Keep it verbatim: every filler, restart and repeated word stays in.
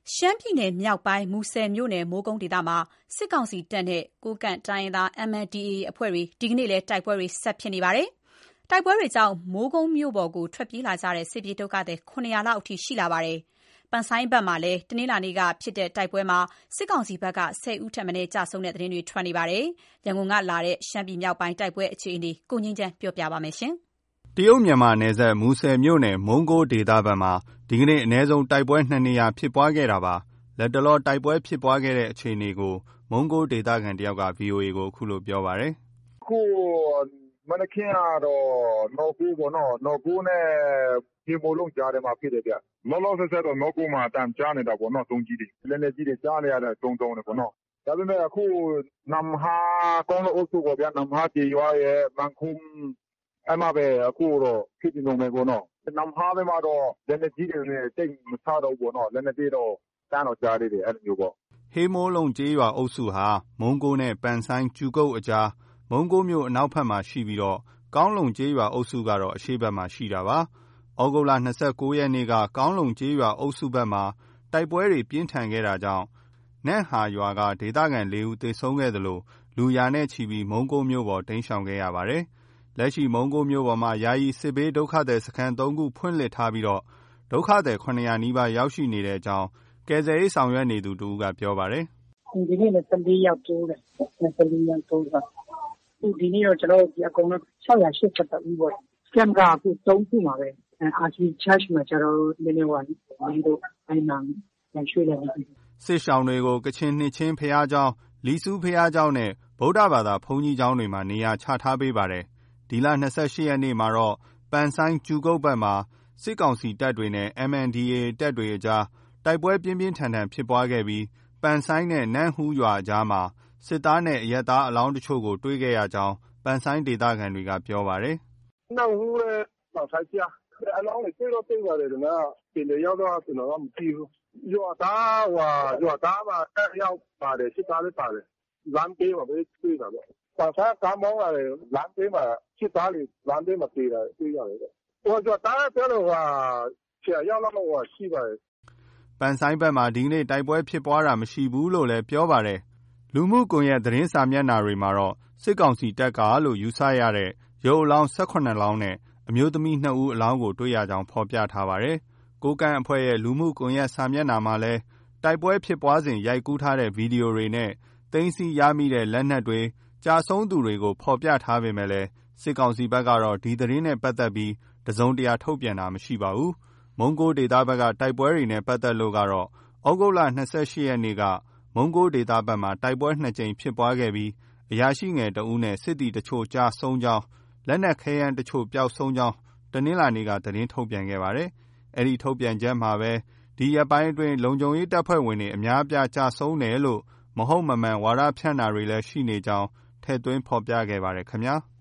ရှမ်းပြည်နယ်မြောက်ပိုင်းမူဆယ်မြို့နယ်မိုးကုတ်ဒေသမှာစစ်ကောင်စီတပ်နဲ့ကိုးကန့်တိုင်းရင်းသား အမ် အန် ဒီ အေး အဖွဲ့တွေဒီကနေ့လည်းတိုက်ပွဲတွေဆက်ဖြစ်နေပါတယ်။တိုက်ပွဲတွေကြောင့်မိုးကုတ်မြို့ပေါ်ကိုထွက်ပြေးလာကြတဲ့စစ်ပြေးဒုက္ခသည် ခုနှစ်ရာလောက်အထိရှိလာပါတယ်။ပန်ဆိုင်းဘက်မှာလည်းတနင်္လာနေ့ကဖြစ်တဲ့တိုက်ပွဲမှာစစ်ကောင်စီဘက်ကဆယ်ဦးထက်မနည်းကျဆုံးတဲ့သတင်းတွေထွက်နေပါတယ်။ရန်ကုန်ကလာတဲ့ရှမ်းပြည်မြောက်ပိုင်းတိုက်ပွဲအခြေအနေကိုငြိမ်းချမ်းပြောပြပါမယ်။တရုတ်မြန်မာနယ်စပ်မူဆယ်မြို့နယ်မုံးကိုးဒေသဘက်မှာဒီကနေ့အနည်းဆုံးတိုက်ပွဲနှစ်နေရာဖြစ်ပွားခဲ့တာပါ။လက်တလောတိုက်ပွဲဖြစ်ပွားခဲ့တဲ့အခြေအနေကိုမုံးကိုးဒေသခံတယောက်က ဗွီအိုအေကိုအခုလိုပြောပါတယ်။အခုမနက်ခင်းကတော့နော်ကိုးပေါ့နော်။နော်ကိုးနဲ့ဟေမိုးလုံကြားထဲမှာဖြစ်တယ်ဗျ။လောလောဆယ်ဆယ်တော့နော်ကိုးမှာအတန်ကြားနေတာပေါ့နော်။တုံးကြီးတွေလက်နက်ကြီးတွေကြားနေရတယ်တုံတုံတယ်ပေါ့နော်။ဒါပေမဲ့အခုနမ်ဟာကောင်းလို့အုပ်စုပေါ့ဗျာ။နမ်ဟာကျေးရွာရဲ့မန်ခုံအဲ့မှာပဲအခုတော့ဖြစ်နေလုံးမယ်ပေါ့နော်။နမ်ဟာဘက်မှာတော့လက်နက်ကြီးတွေနဲ့တိတ်မချတော့ဘူးပေါ့နော်။လက်နက်တွေတော့တန်းတော့ကြားသေးတယ်အဲ့လိုမျိုးပေါ့။ဟေမိုးလုံကျေးရွာအုပ်စုဟာမုံးကိုးနဲ့ပန်ဆိုင်းကျူကုတ်အကြားမုံးကိုးမြို့အနောက်ဘက်မှာရှိပြီးတော့ကောင်းလုံကျေးရွာအုပ်စုကတော့အရှေ့ဘက်မှာရှိတာပါ။ဩဂုတ်လ၂၉ရက်နေ့ကကောင်းလုံကျေးရွာအုပ်စုဘက်မှာတိုက်ပွဲတွေပြင်းထန်ခဲ့တာကြောင့်နန့်ဟာရွာကဒေသခံလေးဦးသေဆုံးခဲ့သလိုလူရာနဲ့ချီပြီးမုံးကိုးမြို့ပေါ်တိမ်းရှောင်ခဲ့ရပါတယ်။လက်ရှိမုံးကိုးမြို့ပေါ်မှာယာယီစစ်ဘေးဒုက္ခသည်စခန်းသုံးခုဖွင့်လှစ်ထားပြီးတော့ဒုက္ခသည်ခုနှစ်ရာနီးပါးရောက်ရှိနေတဲ့အကြောင်းကယ်ဆယ်ရေးဆောင်ရွက်နေသူတဦးကပြောပါတယ်။ဒီနေ့လည်း၁၄ယောက်တိုးတယ်။၁၄ယောက်တိုးတာ။အခုဒီနေ့တော့ကျွန်တော်တို့ဒီအကုန်လုံး၆ရာ၈၁ဦးပေါ့။ camp ကအခုသုံးခုမှာပဲ။ အာချီ church မှာကျွန်တော်တို့နည်းနည်းဟိုလေးတို့အဲ့နာပြန်ရွှေ့လိုက်ပြီ။စစ်ရှောင်တွေကိုကချင်နှစ်ချင်းဘုရားကျောင်းလီဆူးဘုရားကျောင်းနဲ့ဗုဒ္ဓဘာသာဘုန်းကြီးကျောင်းတွေမှာနေရာချထားပေးပါတယ်။ဒီလ၂၈ရက်နေ့မှာတော့ပန်ဆိုင်းကျူကုတ်ဘက်မှာစစ်ကောင်စီတပ်တွေနဲ့ အမ် အန် ဒီ အေး တပ်တွေအကြားတိုက်ပွဲပြင်းပြင်းထန်ထန်ဖြစ်ပွားခဲ့ပြီးပန်ဆိုင်းနဲ့နန့်ဟူးရွာအကြားမှာစစ်သားနဲ့အရပ်သားအလောင်းတချို့ကိုတွေ့ခဲ့ရကြောင်းပန်ဆိုင်းဒေသခံတွေကပြောပါတယ်။နန့်ဟူးနဲ့ပန်ဆိုင်းကြားအလောင်းတွေတွေ့တော့တွေ့ပါတယ်ဒါပေမဲ့ပြင်ရောက်တော့ကျွန်တော်ကမကြည့်ဘူး။ရွာသားဟိုရွာသားမှာတက်ရောက်ပါတယ်စစ်သားလည်းပါတယ်။လမ်းပေးမှာပဲတွေ့တာပေါ့။ပန်ဆိုင်းကားမောင်းလာတယ်လမ်းပေးမှာစစ်သားတွေလမ်းပေးမှာတွေ့တာတွေ့ရတယ်ပေါ့။ဟိုရွာသားပြောလို့ဟာဆရာရောက်တော့ဟိုရှိပါတယ်ပန်ဆိုင်းဘက်မှာဒီကနေ့တိုက်ပွဲဖြစ်ပွားတာမရှိဘူးလို့လည်းပြောပါတယ်။လူမှုကွန်ရက်သတင်းစာမျက်နှာတွေမှာတော့စစ်ကောင်စီတပ်ကလို့ယူဆရတဲ့ရုပ်အလောင်း၁၇လောင်းနဲ့အမျိုးသမီးနှစ်ဦးအလောင်းကိုတွေ့ရကြောင်းဖော်ပြထားပါတယ်။ကိုးကန့်အဖွဲ့ရဲ့လူမှုကွန်ရက်စာမျက်နှာမှာလည်းတိုက်ပွဲဖြစ်ပွားစဉ်ရိုက်ကူးထားတဲ့ဗီဒီယိုတွေနဲ့သိမ်းဆည်းရမိတဲ့လက်နက်တွေကြာဆုံးသူတွေကိုဖော်ပြထားပေမဲ့စစ်ကောင်စီဘက်ကတော့ဒီသတင်းနဲ့ပတ်သက်ပြီးတစုံတရာထုတ်ပြန်တာမရှိပါဘူး။မုံးကိုးဒေသဘက်ကတိုက်ပွဲတွေနဲ့ပတ်သက်လို့ကတော့ဩဂုတ်လ၂၈ရက်နေ့ကမုံးကိုးဒေသဘက်မှာတိုက်ပွဲနှစ်ကြိမ်ဖြစ်ပွားခဲ့ပြီးအရာရှိငယ်တဦးနဲ့စစ်သည်တချို့ကြာဆုံးကြောင်းလက်နက်ခဲယမ်းတချို့ပျောက်ဆုံးကြောင်းတနင်္လာနေ့ကသတင်းထုတ်ပြန်ခဲ့ပါတယ်။အဲဒီထုတ်ပြန်ချက်မှာပဲဒီရက်ပိုင်းအတွင်းလုံခြုံရေးတပ်ဖွဲ့ဝင်တွေအများအပြားကြာဆုံးတယ်လို့မဟုတ်မမှန်ဝါဒဖြန့်တာတွေလည်းရှိနေကြောင်းထည့်သွင်းဖော်ပြခဲ့ပါတယ်ခင်ဗျာ။